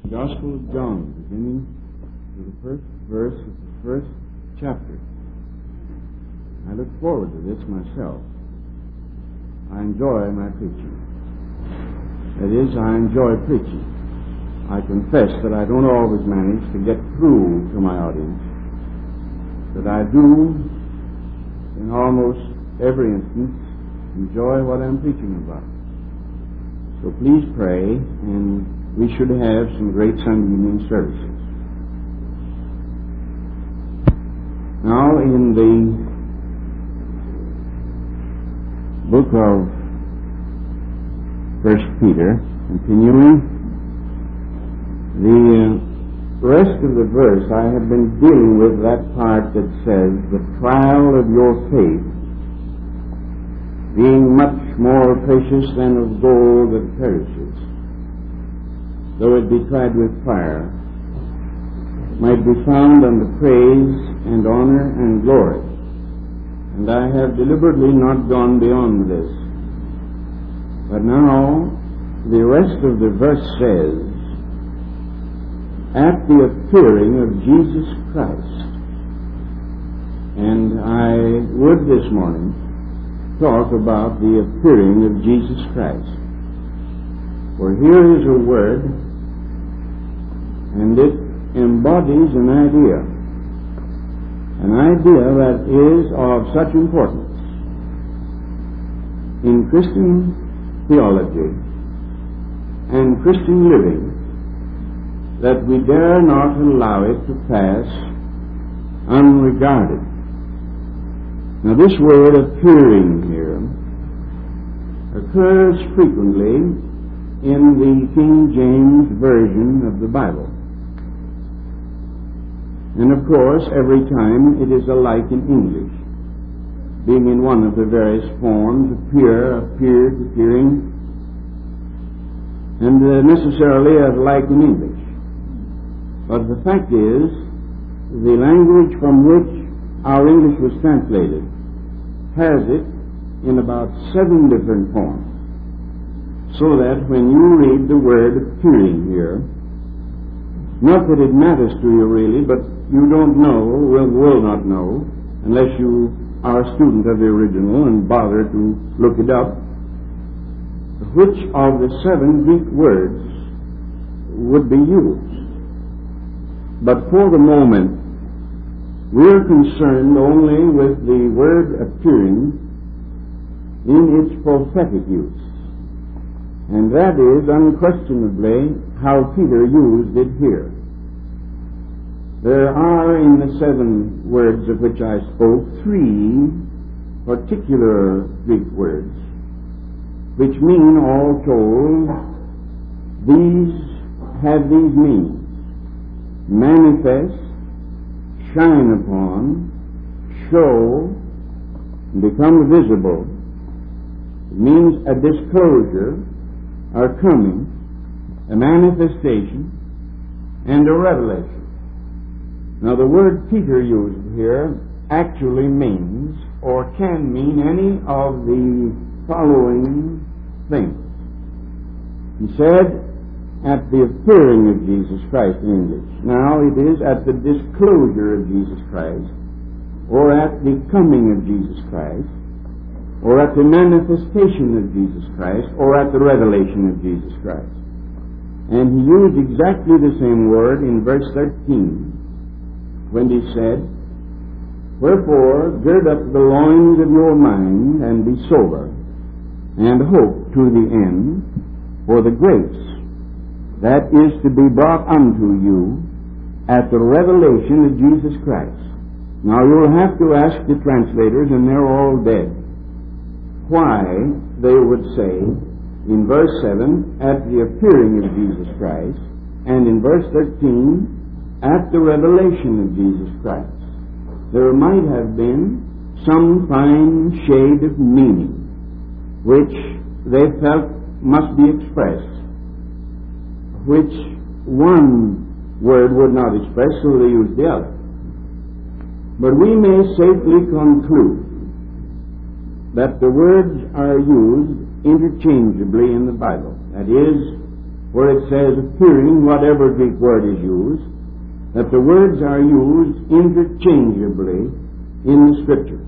Gospel of John, beginning with the first verse of the first chapter. I look forward to this myself. I enjoy my preaching. That is, I enjoy preaching. I confess that I don't always manage to get through to my audience, but I do, in almost every instance, enjoy what I'm preaching about. So please pray, and we should have some great Sunday evening services. Now, in the book of 1 Peter, continuing, the rest of the verse, I have been dealing with that part that says, the trial of your faith, being much more precious than of gold that perishes, though it be tried with fire, might be found unto praise and honor and glory. And I have deliberately not gone beyond this. But now, the rest of the verse says, at the appearing of Jesus Christ. And I would this morning talk about the appearing of Jesus Christ. For here is a word, and it embodies an idea that is of such importance in Christian theology and Christian living that we dare not allow it to pass unregarded. Now, this word appearing here occurs frequently in the King James Version of the Bible. And of course, every time it is alike in English, being in one of the various forms, appear, appeared, appearing, and necessarily alike in English. But the fact is, the language from which our English was translated has it in about 7 different forms. So that when you read the word appearing here, not that it matters to you really, but you don't know, will not know, unless you are a student of the original and bother to look it up, which of the 7 Greek words would be used. But for the moment, we're concerned only with the word appearing in its prophetic use. And that is unquestionably how Peter used it here. There are in the 7 words of which I spoke 3 particular Greek words, which mean, all told, these have these meanings: manifest, shine upon, show, become visible. It means a disclosure, a coming, a manifestation, and a revelation. Now, the word Peter used here actually means, or can mean, any of the following things. He said, at the appearing of Jesus Christ in English. Now, it is at the disclosure of Jesus Christ, or at the coming of Jesus Christ, or at the manifestation of Jesus Christ, or at the revelation of Jesus Christ. And he used exactly the same word in verse 13, when he said, wherefore, gird up the loins of your mind, and be sober, and hope to the end for the grace that is to be brought unto you at the revelation of Jesus Christ. Now, you'll have to ask the translators, and they're all dead, why they would say in verse 7, at the appearing of Jesus Christ, and in verse 13, at the revelation of Jesus Christ. There might have been some fine shade of meaning which they felt must be expressed, which one word would not express, so they used the other. But we may safely conclude that the words are used interchangeably in the Bible. That is, where it says appearing, whatever Greek word is used, that the words are used interchangeably in the Scriptures.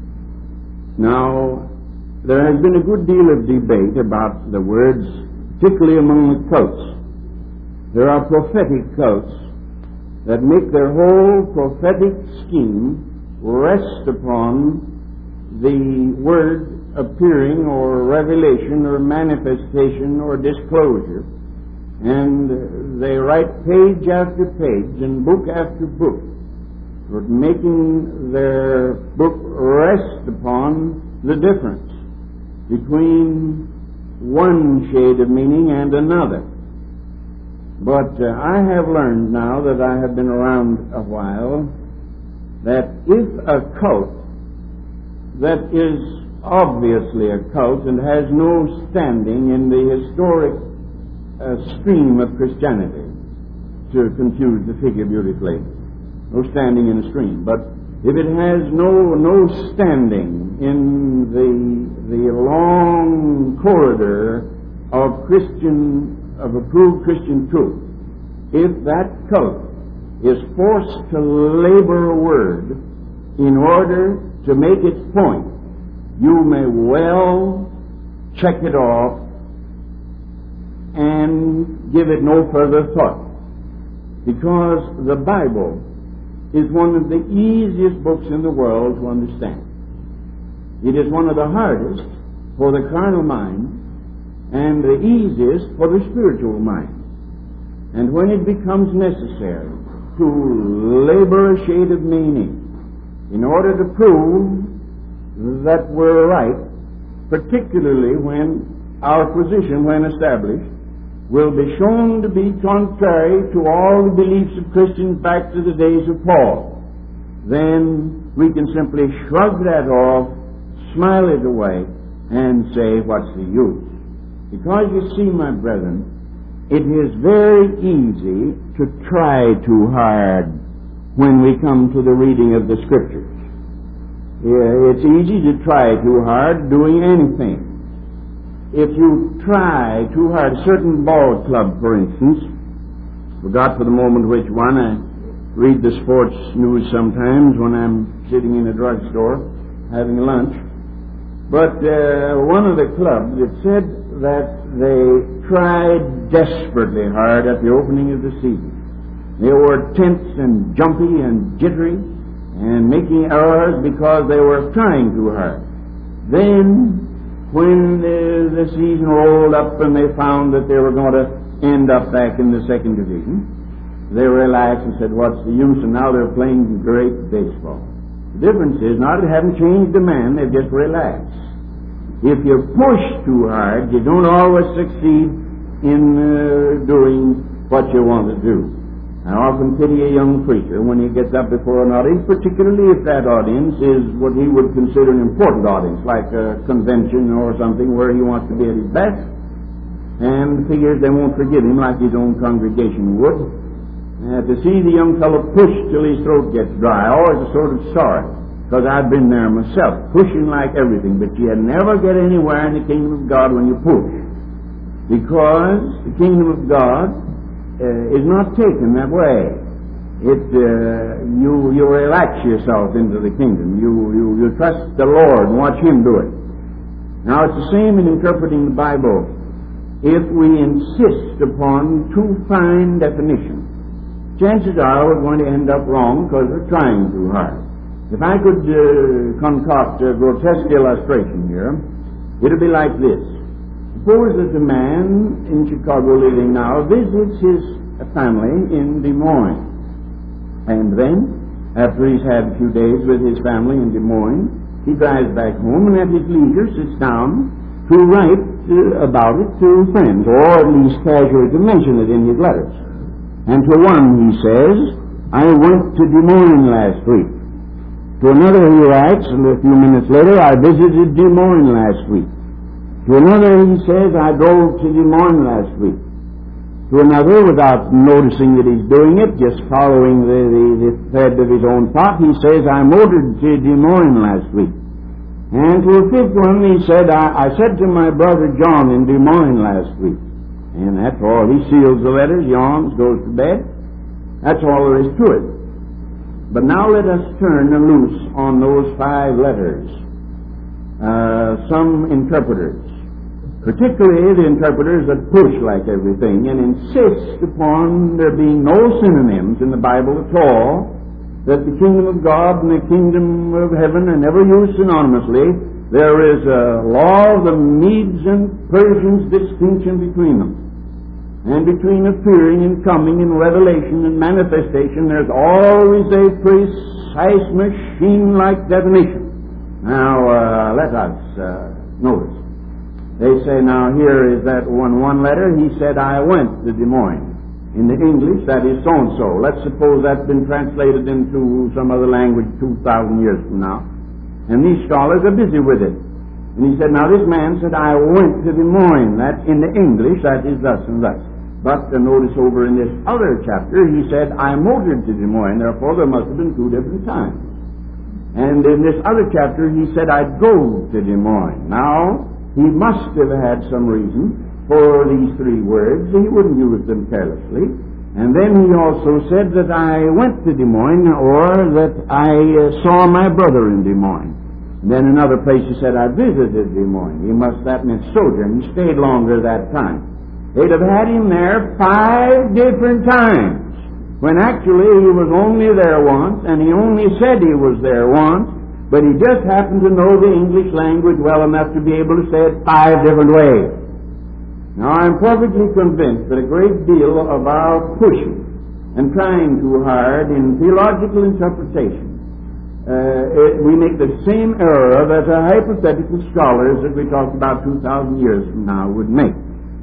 Now, there has been a good deal of debate about the words, particularly among the cults. There are prophetic cults that make their whole prophetic scheme rest upon the word appearing or revelation or manifestation or disclosure. And they write page after page and book after book, making their book rest upon the difference between one shade of meaning and another. But I have learned now that I have been around a while that if a cult that is obviously a cult and has no standing in the historic stream of Christianity, to confuse the figure beautifully, no standing in a stream, but if it has no standing in the long corridor of approved Christian truth, if that cult is forced to labor a word in order to make its point, you may well check it off and give it no further thought, because the Bible is one of the easiest books in the world to understand. It is one of the hardest for the carnal mind and the easiest for the spiritual mind. And when it becomes necessary to labor a shade of meaning in order to prove that we're right, particularly when our position, when established, will be shown to be contrary to all the beliefs of Christians back to the days of Paul, then we can simply shrug that off, smile it away, and say, what's the use? Because you see, my brethren, it is very easy to try too hard when we come to the reading of the Scriptures. It's easy to try too hard doing anything. If you try too hard, a certain ball club, for instance, forgot for the moment which one, I read the sports news sometimes when I'm sitting in a drugstore having lunch, but one of the clubs, it said that they tried desperately hard at the opening of the season. They were tense and jumpy and jittery and making errors because they were trying too hard. Then, when the season rolled up and they found that they were going to end up back in the second division, they relaxed and said, what's the use? And now they're playing great baseball. The difference is not they haven't changed the man, they've just relaxed. If you push too hard, you don't always succeed in doing what you want to do. I often pity a young preacher when he gets up before an audience, particularly if that audience is what he would consider an important audience, like a convention or something where he wants to be at his best, and figures they won't forgive him like his own congregation would. To see the young fellow push till his throat gets dry, I always sort of sorry, because I've been there myself, pushing like everything, but you never get anywhere in the kingdom of God when you push, because the kingdom of God is not taken that way. You relax yourself into the kingdom. You trust the Lord and watch Him do it. Now it's the same in interpreting the Bible. If we insist upon too fine definitions, chances are we're going to end up wrong because we're trying too hard. If I could concoct a grotesque illustration here, it would be like this. Suppose that a man in Chicago living now visits his family in Des Moines. And then, after he's had a few days with his family in Des Moines, he drives back home and at his leisure sits down to write about it to friends, or at least casually to mention it in his letters. And to one he says, I went to Des Moines last week. To another he writes, and a few minutes later, I visited Des Moines last week. To another he says, I drove to Des Moines last week. To another, without noticing that he's doing it, just following the thread of his own thought, he says, I motored to Des Moines last week. And to a fifth one he said, I said to my brother John in Des Moines last week. And that's all. He seals the letters, yawns, goes to bed. That's all there is to it. But now let us turn loose on those 5 letters. Some interpreters, particularly the interpreters that push like everything and insist upon there being no synonyms in the Bible at all, that the kingdom of God and the kingdom of heaven are never used synonymously. There is a law of the Medes and Persians distinction between them. And between appearing and coming and revelation and manifestation, there's always a precise machine-like definition. Now, let us notice. They say, now here is that one letter. He said, I went to Des Moines. In the English, that is so-and-so. Let's suppose that's been translated into some other language 2,000 years from now. And these scholars are busy with it. And he said, now this man said, I went to Des Moines. That in the English, that is thus and thus. But notice over in this other chapter, he said, I motored to Des Moines. Therefore, there must have been 2 different times. And in this other chapter, he said, I drove to Des Moines. Now, he must have had some reason for these 3 words. He wouldn't use them carelessly. And then he also said that I went to Des Moines, or that I saw my brother in Des Moines. And then another place he said, I visited Des Moines. That meant sojourn. He stayed longer that time. They'd have had him there 5 different times, when actually he was only there once, and he only said he was there once, but he just happened to know the English language well enough to be able to say it 5 different ways. Now, I'm perfectly convinced that a great deal of our pushing and trying too hard in theological interpretation, we make the same error that the hypothetical scholars that we talked about 2,000 years from now would make.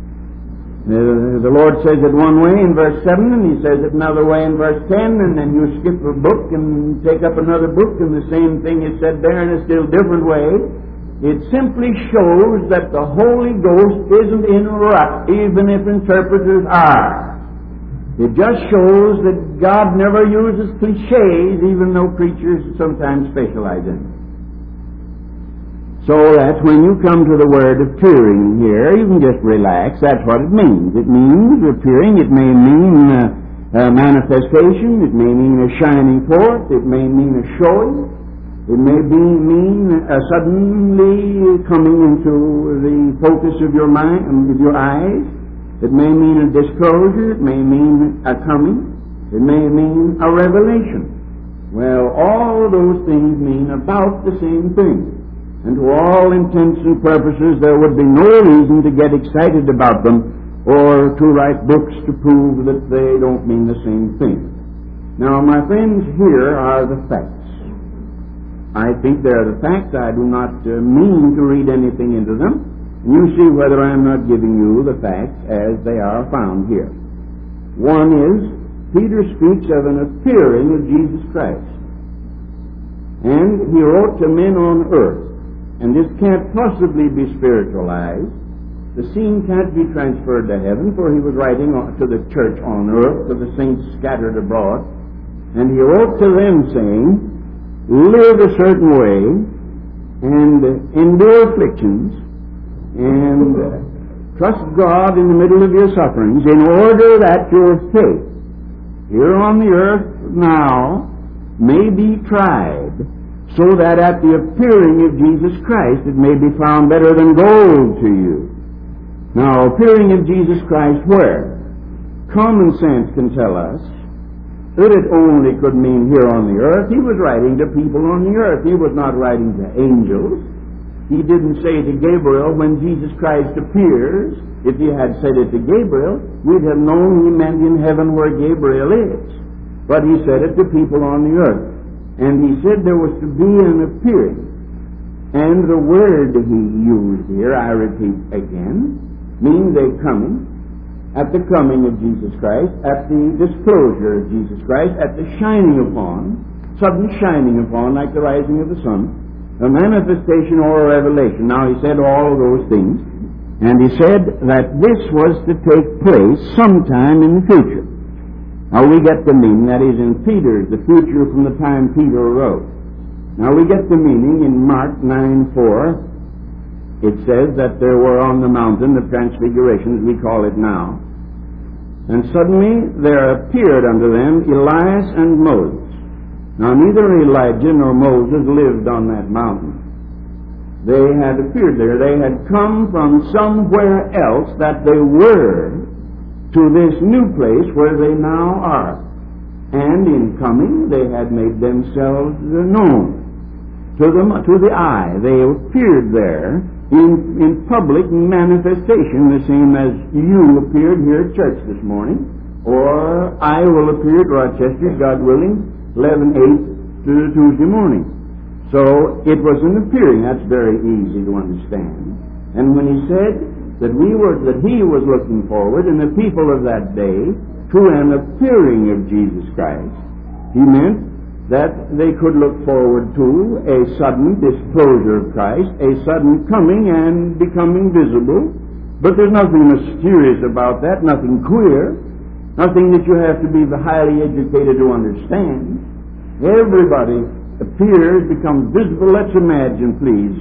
The Lord says it one way in verse 7, and He says it another way in verse 10, and then you skip a book and take up another book, and the same thing is said there in a still different way. It simply shows that the Holy Ghost isn't in rut, even if interpreters are. It just shows that God never uses cliches, even though preachers sometimes specialize in it. So that's when you come to the word appearing here, you can just relax. That's what it means. It means appearing. It may mean manifestation. It may mean a shining forth. It may mean a showing. It may mean suddenly coming into the focus of your mind, of your eyes. It may mean a disclosure. It may mean a coming. It may mean a revelation. Well, all of those things mean about the same thing. And to all intents and purposes, there would be no reason to get excited about them or to write books to prove that they don't mean the same thing. Now, my friends, here are the facts. I think they're the facts. I do not mean to read anything into them. You see whether I'm not giving you the facts as they are found here. One is, Peter speaks of an appearing of Jesus Christ. And he wrote to men on earth. And this can't possibly be spiritualized. The scene can't be transferred to heaven, for he was writing to the church on earth, to the saints scattered abroad. And he wrote to them saying, live a certain way, and endure afflictions, and trust God in the middle of your sufferings, in order that your faith, here on the earth now, may be tried, so that at the appearing of Jesus Christ it may be found better than gold to you. Now, appearing of Jesus Christ where? Common sense can tell us that it only could mean here on the earth. He was writing to people on the earth. He was not writing to angels. He didn't say to Gabriel, when Jesus Christ appears, if he had said it to Gabriel, we'd have known he meant in heaven where Gabriel is. But he said it to people on the earth. And he said there was to be an appearing. And the word he used here, I repeat again, means a coming, at the coming of Jesus Christ, at the disclosure of Jesus Christ, at the shining upon, sudden shining upon, like the rising of the sun, a manifestation or a revelation. Now he said all of those things, and he said that this was to take place sometime in the future. Now we get the meaning, that is in Peter's, the future from the time Peter wrote. Now we get the meaning in Mark 9:4, it says that there were on the mountain the transfiguration, as we call it now. And suddenly there appeared unto them Elias and Moses. Now neither Elijah nor Moses lived on that mountain. They had appeared there. They had come from somewhere else that they were to this new place where they now are. And in coming, they had made themselves known to the eye. They appeared there in public manifestation, the same as you appeared here at church this morning, or I will appear at Rochester, God willing, 11/8 to Tuesday morning. So it was an appearing. That's very easy to understand. And when he said that he was looking forward, and the people of that day, to an appearing of Jesus Christ, he meant that they could look forward to a sudden disclosure of Christ, a sudden coming and becoming visible. But there's nothing mysterious about that, nothing queer, nothing that you have to be highly educated to understand. Everybody appears, becomes visible. Let's imagine, please,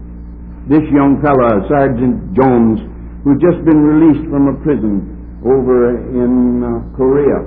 this young fellow, Sergeant Jones, who's just been released from a prison over in Korea,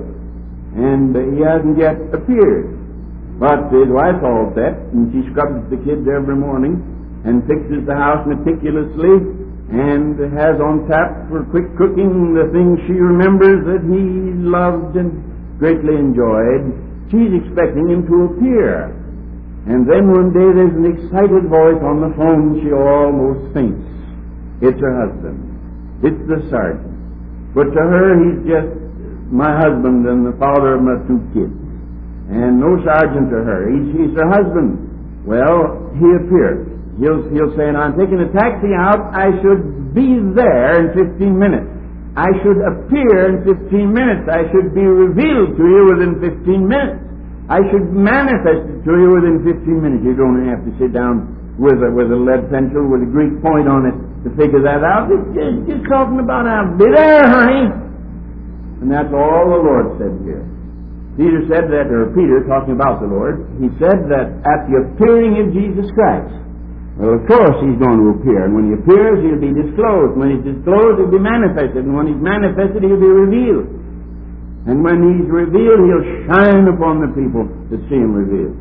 and he hasn't yet appeared. But his wife's all set, and she scrubs the kids every morning and fixes the house meticulously and has on tap for quick cooking the things she remembers that he loved and greatly enjoyed. She's expecting him to appear. And then one day there's an excited voice on the phone. She almost faints. It's her husband. It's the sergeant. But to her, he's just my husband and the father of my two kids. And no sergeant to her. He's her husband. Well, he appears. He'll say, and I'm taking a taxi out. I should be there in 15 minutes. I should appear in 15 minutes. I should be revealed to you within 15 minutes. I should manifest it to you within 15 minutes. You don't have to sit down with a lead pencil with a Greek point on it to figure that out. It's just talking about I'll be there, honey. And that's all the Lord said here. Peter said that, or Peter, talking about the Lord, he said that at the appearing of Jesus Christ, well, of course he's going to appear. And when he appears, he'll be disclosed. When he's disclosed, he'll be manifested. And when he's manifested, he'll be revealed. And when he's revealed, he'll shine upon the people that see him revealed.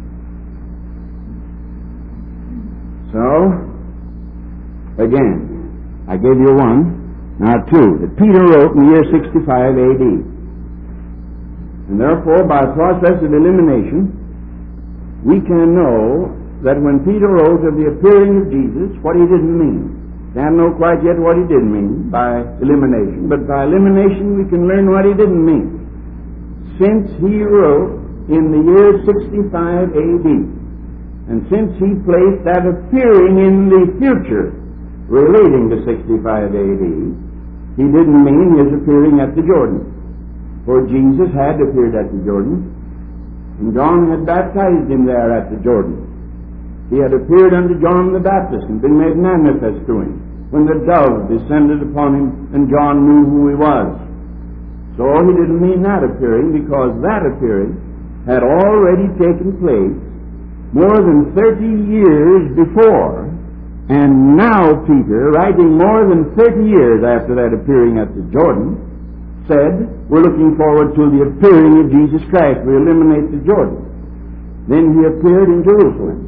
So, again, I gave you one. Now two, that Peter wrote in the year 65 A.D. And therefore, by a process of elimination, we can know that when Peter wrote of the appearing of Jesus, what he didn't mean. Can't know quite yet what he did mean by elimination, but by elimination we can learn what he didn't mean. Since he wrote in the year 65 A.D., and since he placed that appearing in the future relating to 65 A.D., he didn't mean his appearing at the Jordan. For Jesus had appeared at the Jordan, and John had baptized him there at the Jordan. He had appeared unto John the Baptist and been made manifest to him when the dove descended upon him and John knew who he was. So he didn't mean that appearing, because that appearing had already taken place more than 30 years before. And now Peter, writing more than 30 years after that appearing at the Jordan, said, we're looking forward to the appearing of Jesus Christ. We eliminate the Jordan. Then he appeared in Jerusalem.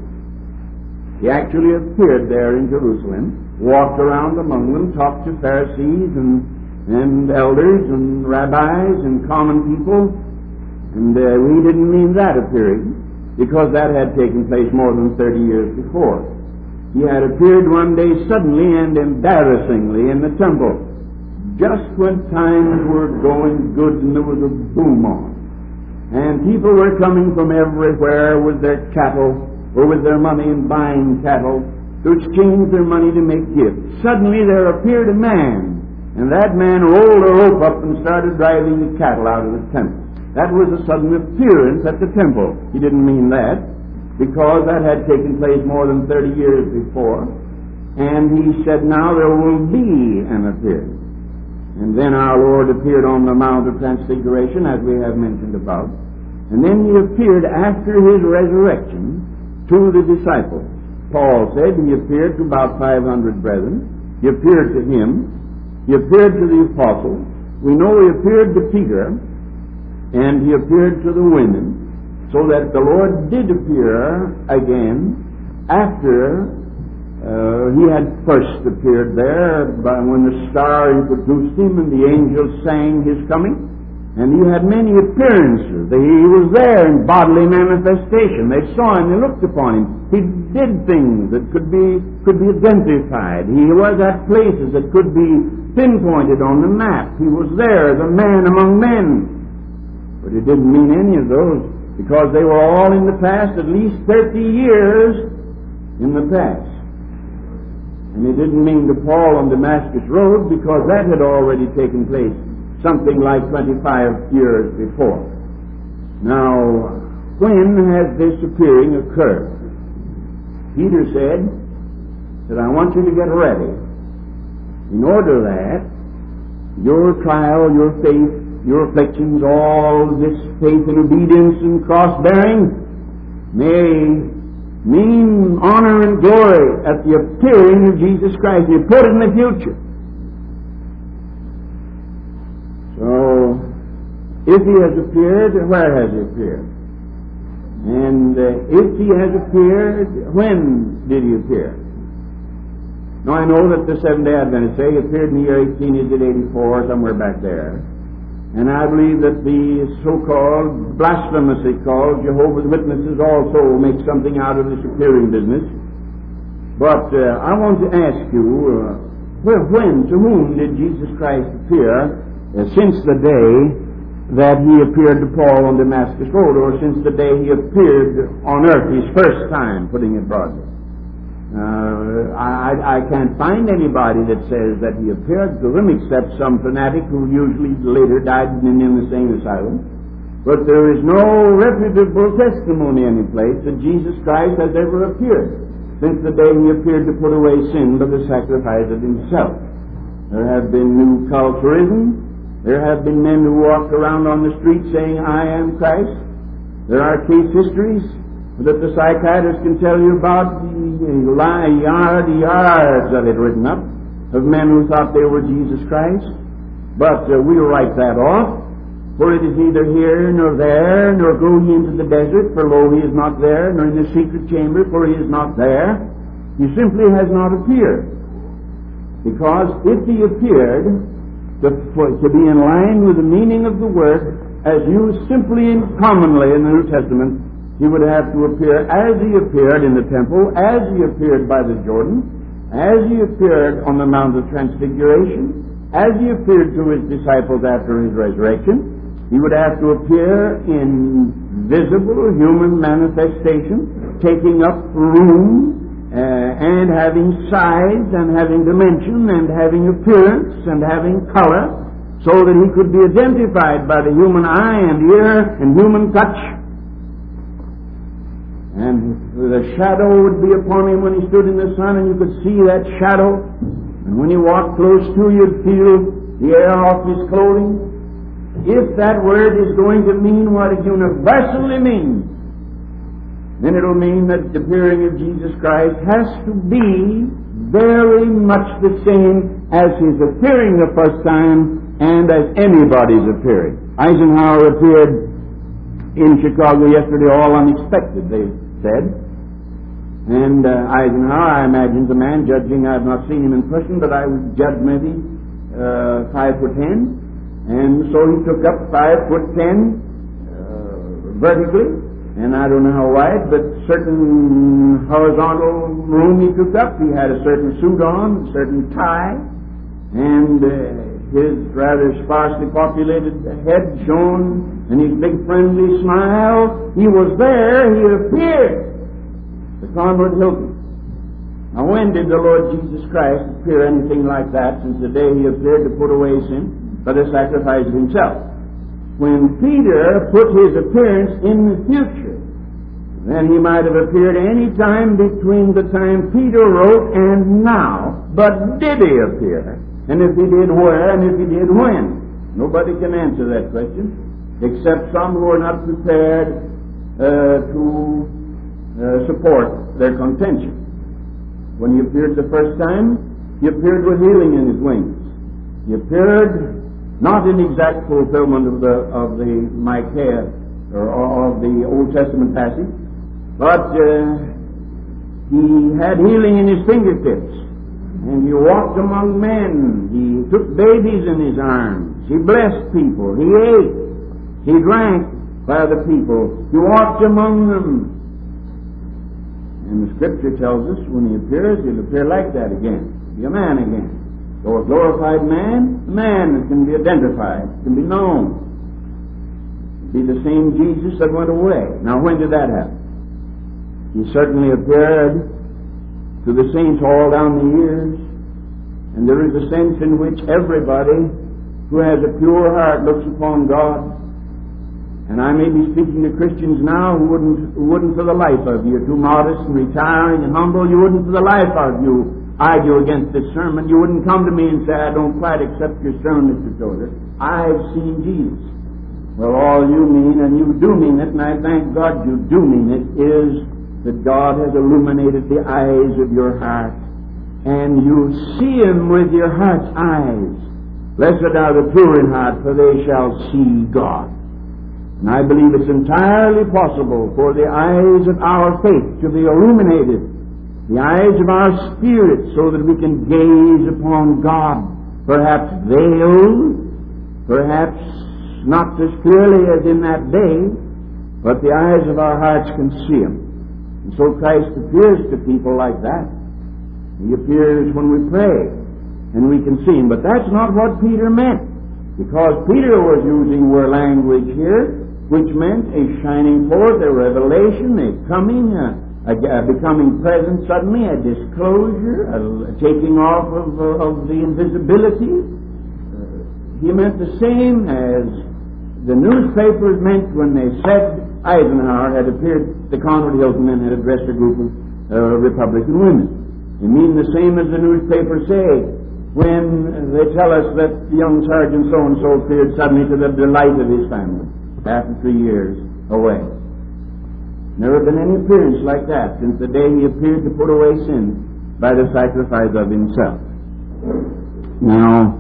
He actually appeared there in Jerusalem, walked around among them, talked to Pharisees and elders and rabbis and common people. And we didn't mean that appearing, because that had taken place more than 30 years before. He had appeared one day suddenly and embarrassingly in the temple, just when times were going good and there was a boom on. And people were coming from everywhere with their cattle or with their money and buying cattle to exchange their money to make gifts. Suddenly there appeared a man, and that man rolled a rope up and started driving the cattle out of the temple. That was a sudden appearance at the temple. He didn't mean that, because that had taken place more than 30 years before. And he said, now there will be an appearance. And then our Lord appeared on the Mount of Transfiguration, as we have mentioned above. And then he appeared after his resurrection to the disciples Paul said, he appeared to about 500 brethren. He appeared to him. He appeared to the apostles. We know he appeared to Peter, and he appeared to the women, so that the Lord did appear again after he had first appeared there when the star introduced him and the angels sang his coming. And he had many appearances. He was there in bodily manifestation. They saw him, they looked upon him. He did things that could be identified. He was at places that could be pinpointed on the map. He was there as a man among men. But it didn't mean any of those, because they were all in the past, at least 30 years in the past. And it didn't mean to Paul on Damascus Road, because that had already taken place something like 25 years before. Now, when has this appearing occurred? Peter said that I want you to get ready in order that your trial, your faith, your afflictions, all this faith and obedience and cross-bearing may mean honor and glory at the appearing of Jesus Christ. You put it in the future. So, if he has appeared, where has he appeared? And if he has appeared, when did he appear? Now, I know that the Seventh-day Adventists say he appeared in the year 1884, somewhere back there. And I believe that the so-called, blasphemously called Jehovah's Witnesses also make something out of this appearing business. But I want to ask you, when, to whom did Jesus Christ appear since the day that he appeared to Paul on Damascus Road, or since the day he appeared on earth his first time, putting it broadly? I can't find anybody that says that he appeared to them, except some fanatic who usually later died in an insane asylum. But there is no reputable testimony any place that Jesus Christ has ever appeared since the day he appeared to put away sin by the sacrifice of himself. There have been new culturism. There have been men who walked around on the street saying, I am Christ. There are case histories that the psychiatrist can tell you about, yards of it written up, of men who thought they were Jesus Christ. But we'll write that off, for it is neither here nor there, nor go ye into the desert, for lo, he is not there, nor in the secret chamber, for he is not there. He simply has not appeared. Because if he appeared, to be in line with the meaning of the word as used simply and commonly in the New Testament, he would have to appear as he appeared in the temple, as he appeared by the Jordan, as he appeared on the Mount of Transfiguration, as he appeared to his disciples after his resurrection. He would have to appear in visible human manifestation, taking up room, and having size, and having dimension, and having appearance, and having color, so that he could be identified by the human eye and ear and human touch. And the shadow would be upon him when he stood in the sun, and you could see that shadow. And when he walked close to you, you'd feel the air off his clothing. If that word is going to mean what it universally means, then it'll mean that the appearing of Jesus Christ has to be very much the same as his appearing the first time and as anybody's appearing. Eisenhower appeared in Chicago yesterday all unexpected, they said. And Eisenhower, I imagine, is a man judging. I've not seen him in person, but I would judge maybe 5'10". And so he took up 5'10" vertically. And I don't know how wide, but certain horizontal room he took up. He had a certain suit on, a certain tie, and his rather sparsely populated head shone, and his big friendly smile. He was there, he appeared. The Conrad Hilton. Now, when did the Lord Jesus Christ appear anything like that since the day he appeared to put away sin by the sacrifice of himself? When Peter put his appearance in the future, then he might have appeared any time between the time Peter wrote and now. But did he appear? And if he did, where? And if he did, when? Nobody can answer that question, except some who are not prepared to support their contention. When he appeared the first time, he appeared with healing in his wings. He appeared not in exact fulfillment of the Micaiah or of the Old Testament passage, but he had healing in his fingertips, and he walked among men. He took babies in his arms. He blessed people. He ate. He drank by the people. He walked among them. And the Scripture tells us when he appears, he'll appear like that again. Be a man again. Though a glorified man, a man that can be identified, can be known. Be the same Jesus that went away. Now, when did that happen? He certainly appeared to the saints all down the years, and there is a sense in which everybody who has a pure heart looks upon God. And I may be speaking to Christians now who wouldn't for the life of you, too modest and retiring and humble, you wouldn't for the life of you argue against this sermon. You wouldn't come to me and say, I don't quite accept your sermon, Mr. Tozer. I've seen Jesus. Well, all you mean, and you do mean it, and I thank God you do mean it, is that God has illuminated the eyes of your heart, and you see Him with your heart's eyes. Blessed are the pure in heart, for they shall see God. And I believe it's entirely possible for the eyes of our faith to be illuminated, the eyes of our spirit, so that we can gaze upon God, perhaps veiled, perhaps not as clearly as in that day, but the eyes of our hearts can see Him. And so Christ appears to people like that. He appears when we pray, and we can see Him. But that's not what Peter meant, because Peter was using word language here, which meant a shining forth, a revelation, a coming, a becoming present suddenly, a disclosure, a taking off of the invisibility. He meant the same as the newspapers meant when they said Eisenhower had appeared, the Conrad Hilton men had addressed a group of Republican women. They mean the same as the newspapers say when they tell us that the young Sergeant so-and-so appeared suddenly to the delight of his family after 3 years away. Never been any appearance like that since the day he appeared to put away sin by the sacrifice of himself. Now,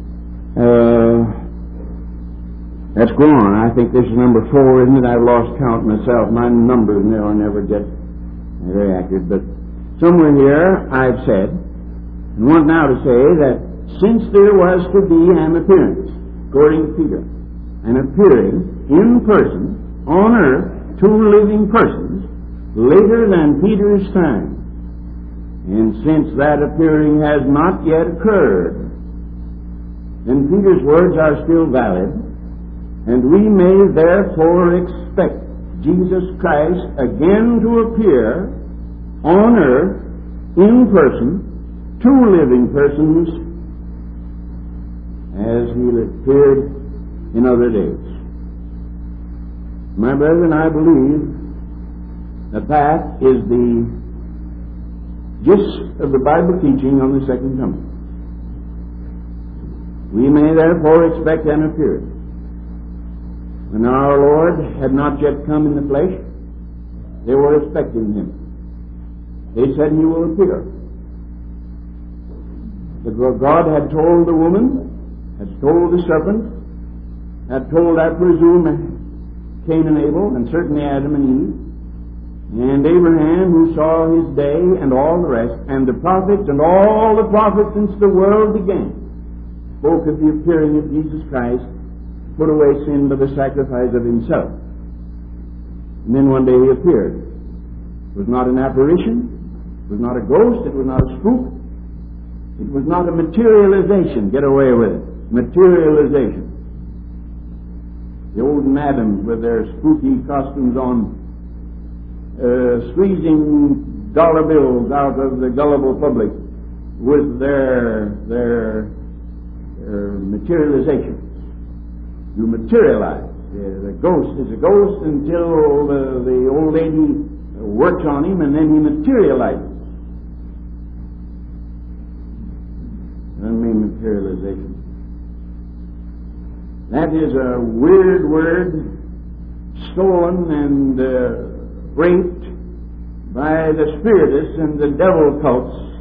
let's go on. I think this is number 4, isn't it? I've lost count myself. My numbers never get very accurate. But somewhere here I've said, and want now to say that since there was to be an appearance, according to Peter, an appearing in person on earth, 2 living persons, later than Peter's time, and since that appearing has not yet occurred, then Peter's words are still valid, and we may therefore expect Jesus Christ again to appear on earth in person, 2 living persons, as He appeared in other days. My brethren, I believe that is the gist of the Bible teaching on the second coming. We may therefore expect an appearance. When our Lord had not yet come in the flesh, they were expecting Him. They said, He will appear. But God had told the woman, had told the serpent, had told, I presume, Cain and Abel, and certainly Adam and Eve, and Abraham, who saw his day, and all the rest, and the prophets, and all the prophets since the world began, spoke of the appearing of Jesus Christ, put away sin by the sacrifice of Himself. And then one day He appeared. It was not an apparition, it was not a ghost, it was not a spook, it was not a materialization. Get away with it. Materialization. The old madams with their spooky costumes on, squeezing dollar bills out of the gullible public with their materializations. You materialize. The ghost is a ghost until the old lady works on him, and then he materializes. I mean materialization. That is a weird word, stolen and raped by the spiritists and the devil cults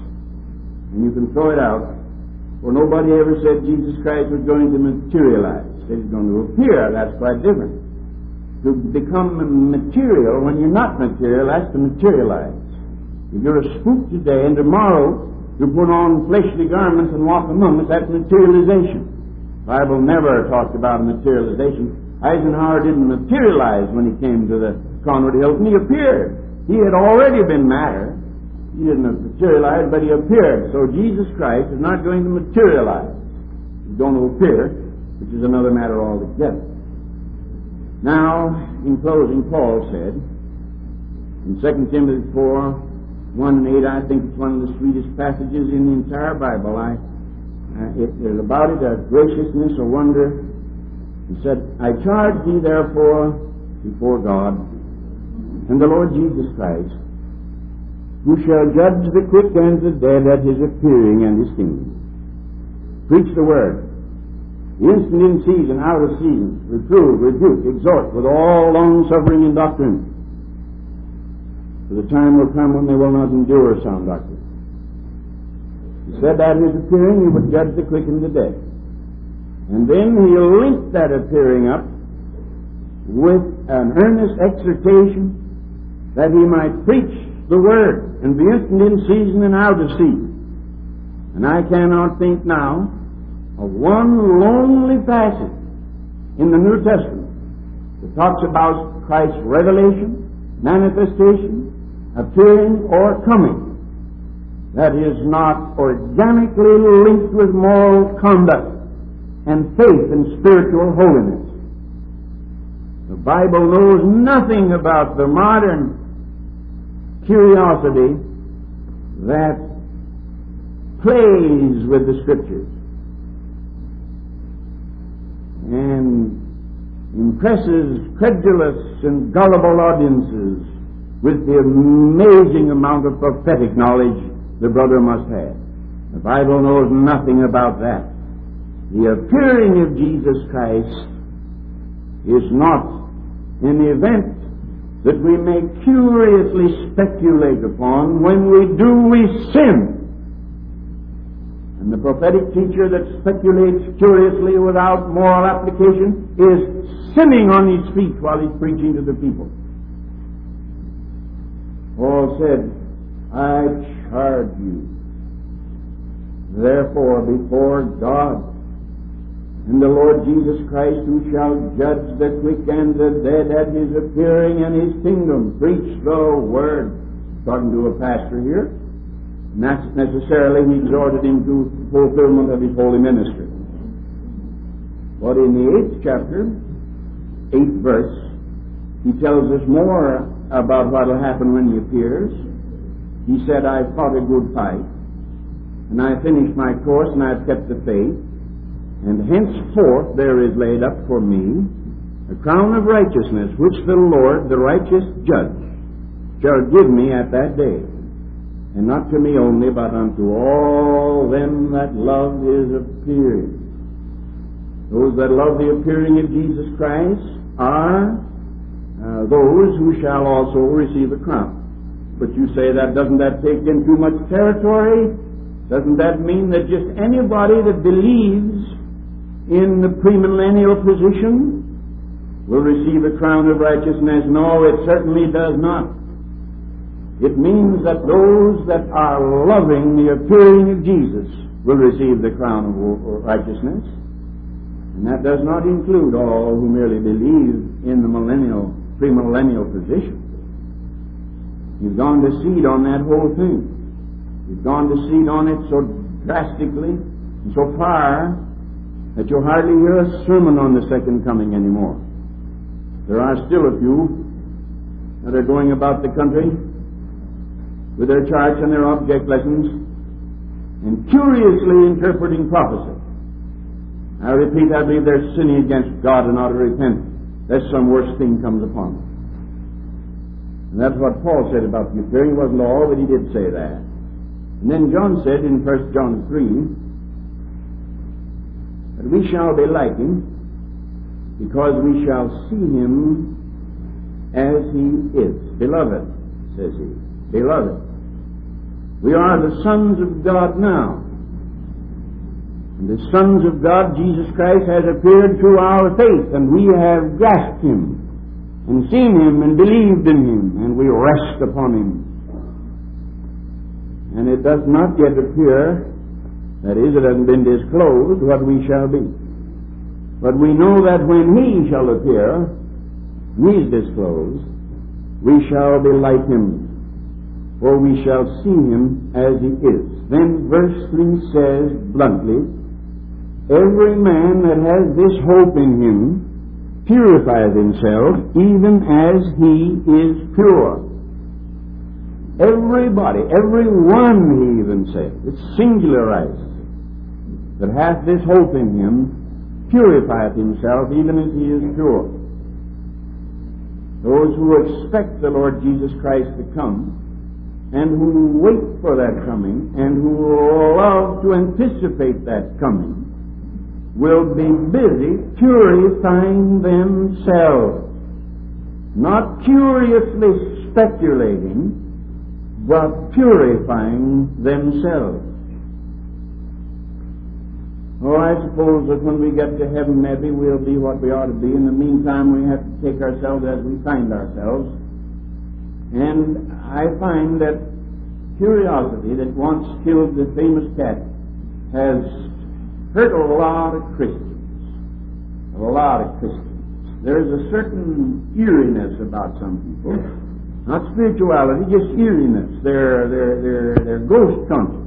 and you can throw it out, for nobody ever said Jesus Christ was going to materialize. Said he's going to appear. That's quite different. To become material when you're not material, that's to materialize. If you're a spook today and tomorrow you put on fleshly garments and walk among us, that's materialization. The Bible never talked about materialization. Eisenhower didn't materialize when he came to the Conrad Hilton. He appeared. He had already been matter. He didn't materialize, but he appeared. So Jesus Christ is not going to materialize. He's going to appear, which is another matter altogether. Now, in closing, Paul said, in 2 Timothy 4, 1 and 8, I think it's one of the sweetest passages in the entire Bible. There's about it a graciousness, a wonder. He said, I charge thee therefore before God and the Lord Jesus Christ, who shall judge the quick and the dead at his appearing and his kingdom. Preach the word. Instant in season, out of season, reprove, rebuke, exhort with all long suffering and doctrine. For the time will come when they will not endure sound doctrine. He said that his appearing he would judge the quick and the dead. And then he'll link that appearing up with an earnest exhortation that he might preach the word and be instant in season and out of season. And I cannot think now of one lonely passage in the New Testament that talks about Christ's revelation, manifestation, appearing, or coming that is not organically linked with moral conduct and faith and spiritual holiness. The Bible knows nothing about the modern curiosity that plays with the Scriptures and impresses credulous and gullible audiences with the amazing amount of prophetic knowledge the brother must have. The Bible knows nothing about that. The appearing of Jesus Christ is not an event that we may curiously speculate upon. When we do, we sin. And the prophetic teacher that speculates curiously without moral application is sinning on his feet while he's preaching to the people. Paul said, I charge you, therefore, before God and the Lord Jesus Christ, who shall judge the quick and the dead at his appearing and his kingdom. Preach the word. Talking to a pastor here. Not necessarily he exhorted him to fulfillment of his holy ministry. But in the 8th chapter, 8th verse, he tells us more about what will happen when he appears. He said, I've fought a good fight, and I've finished my course, and I've kept the faith, and henceforth there is laid up for me a crown of righteousness, which the Lord, the righteous judge, shall give me at that day. And not to me only, but unto all them that love his appearing. Those that love the appearing of Jesus Christ are those who shall also receive a crown. But you say, doesn't that take in too much territory? Doesn't that mean that just anybody that believes in the premillennial position will receive a crown of righteousness? No, it certainly does not. It means that those that are loving the appearing of Jesus will receive the crown of righteousness. And that does not include all who merely believe in the premillennial position. You've gone to seed on that whole thing. You've gone to seed on it so drastically and so far that you'll hardly hear a sermon on the second coming anymore. There are still a few that are going about the country with their charts and their object lessons and curiously interpreting prophecy. I repeat, I believe they're sinning against God and ought to repent, lest some worse thing comes upon them. And that's what Paul said about the appearing. It wasn't all, but he did say that. And then John said in 1 John 3 that we shall be like him because we shall see him as he is. Beloved, says he. Beloved. We are the sons of God now. And the sons of God, Jesus Christ, has appeared through our faith, and we have grasped Him, and seen Him, and believed in Him, and we rest upon Him. And it does not yet appear, that is, it hasn't been disclosed, what we shall be. But we know that when He shall appear, He is disclosed, we shall be like Him, for we shall see Him as He is. Then verse 3 says bluntly, every man that has this hope in Him purifieth himself, even as He is pure. Everybody, every one, He even says, it's singularized, that hath this hope in Him purifieth himself, even as He is pure. Those who expect the Lord Jesus Christ to come, and who wait for that coming, and who love to anticipate that coming, will be busy purifying themselves, not curiously speculating, but purifying themselves. Oh, I suppose that when we get to heaven, maybe we'll be what we ought to be. In the meantime, we have to take ourselves as we find ourselves. And I find that curiosity that once killed the famous cat has hurt a lot of Christians. A lot of Christians. There's a certain eeriness about some people. Not spirituality, just eeriness. They're ghost conscious.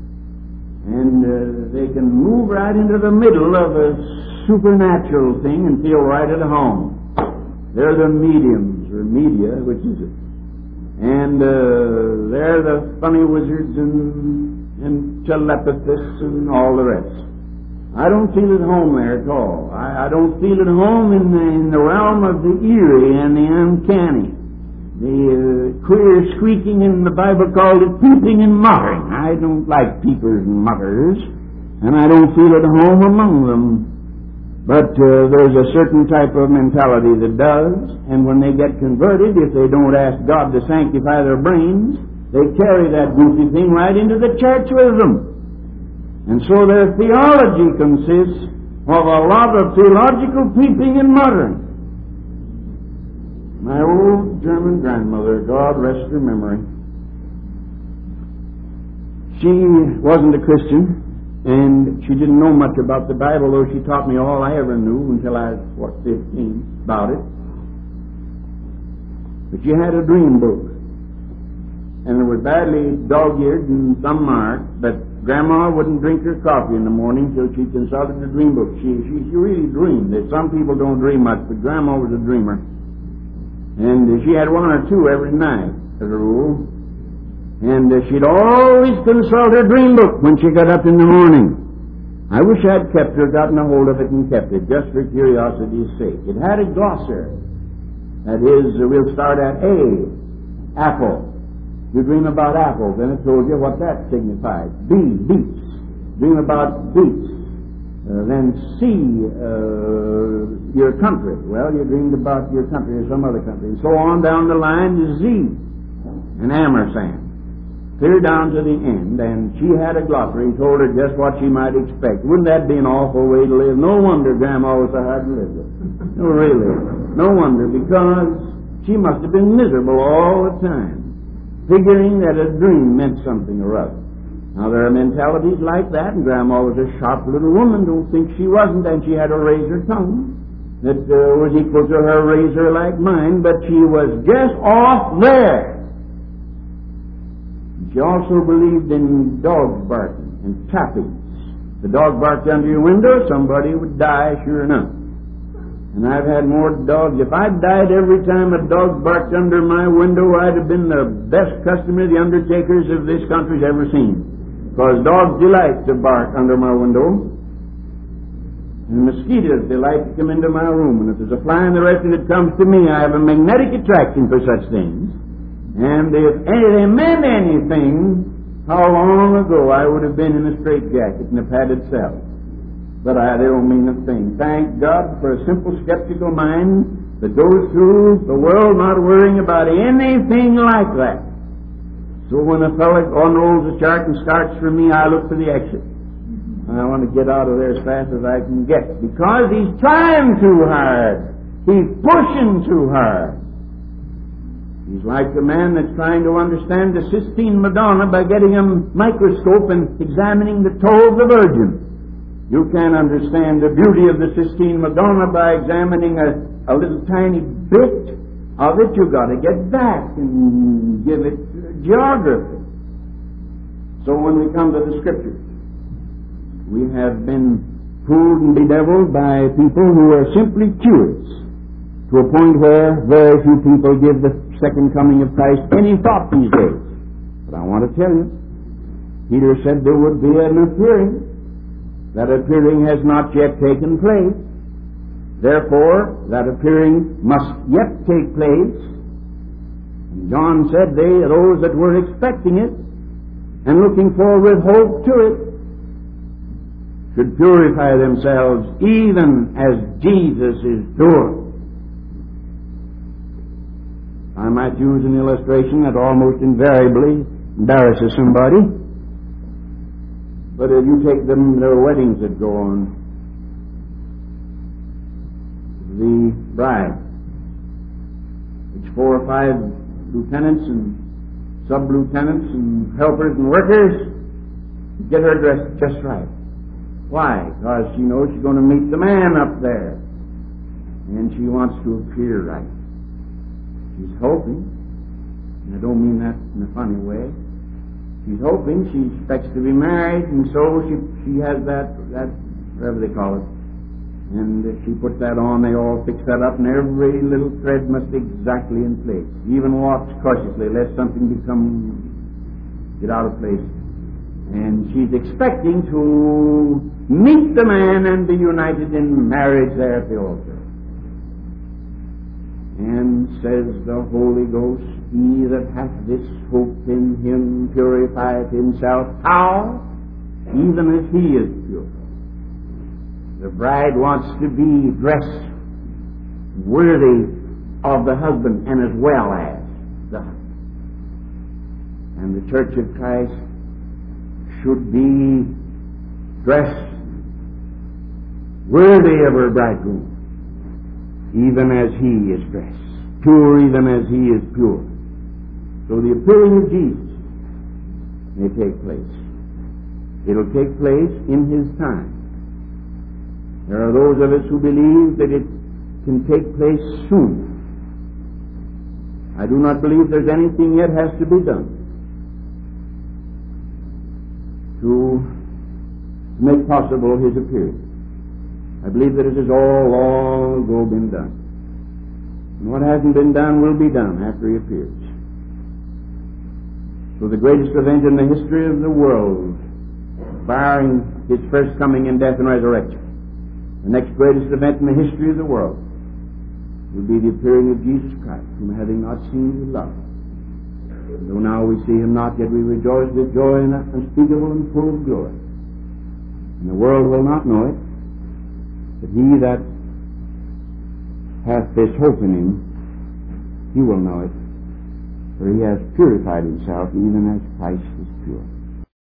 And they can move right into the middle of a supernatural thing and feel right at home. They're the mediums, or media, which is it. And they're the funny wizards and telepathists and all the rest. I don't feel at home there at all. I don't feel at home in the realm of the eerie and the uncanny. The queer squeaking, in the Bible called it peeping and muttering. I don't like peepers and mutters, and I don't feel at home among them. But there's a certain type of mentality that does, and when they get converted, if they don't ask God to sanctify their brains, they carry that goofy thing right into the church with them. And so their theology consists of a lot of theological peeping and muttering. My old German grandmother, God rest her memory, she wasn't a Christian, and she didn't know much about the Bible, though she taught me all I ever knew until I was, 15, about it. But she had a dream book, and it was badly dog-eared and some marked, but Grandma wouldn't drink her coffee in the morning till she consulted the dream book. She really dreamed. Some people don't dream much, but Grandma was a dreamer. And she had one or two every night, as a rule. And she'd always consult her dream book when she got up in the morning. I wish I'd kept her, gotten a hold of it and kept it, just for curiosity's sake. It had a glossary. That is, we'll start at A, apple. You dream about apples, and it told you what that signifies. B, beets. Dream about beets. Then C, your country. Well, you dreamed about your country or some other country. And so on down the line to Z, an ampersand. Clear down to the end, and she had a glossary and told her just what she might expect. Wouldn't that be an awful way to live? No wonder Grandma was so hard to live with. No, really. No wonder, because she must have been miserable all the time, figuring that a dream meant something or other. Now, there are mentalities like that, and Grandma was a sharp little woman. Don't think she wasn't, and she had a razor tongue that was equal to her razor like mine, but she was just off there. She also believed in dogs barking and tappings. The dog barked under your window, somebody would die, sure enough. And I've had more dogs. If I'd died every time a dog barked under my window, I'd have been the best customer the undertakers of this country's ever seen. Because dogs delight to bark under my window. And mosquitoes delight to come into my room. And if there's a fly in the rest of it comes to me, I have a magnetic attraction for such things. And if they meant anything, how long ago I would have been in a straitjacket in a padded cell. But they don't mean a thing. Thank God for a simple skeptical mind that goes through the world not worrying about anything like that. So when a fellow unrolls the chart and starts for me, I look for the exit. I want to get out of there as fast as I can get, because he's trying too hard. He's pushing too hard. He's like the man that's trying to understand the Sistine Madonna by getting a microscope and examining the toe of the Virgin. You can't understand the beauty of the Sistine Madonna by examining a little tiny bit of it. You've got to get back and give it geography. So when we come to the Scriptures, we have been fooled and bedeviled by people who are simply curious, to a point where very few people give the second coming of Christ any thought these days. But I want to tell you, Peter said there would be an appearing. That appearing has not yet taken place. Therefore, that appearing must yet take place. And John said those that were expecting it and looking forward with hope to it should purify themselves even as Jesus is pure. I might use an illustration that almost invariably embarrasses somebody, but if you take them, their weddings that go on, the bride, which 4 or 5 lieutenants and sub-lieutenants and helpers and workers get her dressed just right. Why? Because she knows she's going to meet the man up there, and she wants to appear right. She's hoping, and I don't mean that in a funny way, she's hoping, she expects to be married, and so she has that whatever they call it, and if she puts that on, they all fix that up, and every little thread must be exactly in place. Even walks cautiously, lest something get out of place. And she's expecting to meet the man and be united in marriage there at the altar. And says the Holy Ghost, he that hath this hope in him purifieth himself. How? Even as he is pure. The bride wants to be dressed worthy of the husband and as well as the husband. And the Church of Christ should be dressed worthy of her bridegroom, even as he is dressed, pure even as he is pure. So the appearing of Jesus may take place. It'll take place in his time. There are those of us who believe that it can take place soon. I do not believe there's anything yet has to be done to make possible his appearing. I believe that it has all long ago been done. And what hasn't been done will be done after he appears. So the greatest event in the history of the world, barring his first coming in death and resurrection, the next greatest event in the history of the world will be the appearing of Jesus Christ, whom having not seen we love. Though now we see him not, yet we rejoice with joy unspeakable and full of glory. And the world will not know it, but he that hath this hope in him, he will know it, for he has purified himself even as Christ is pure.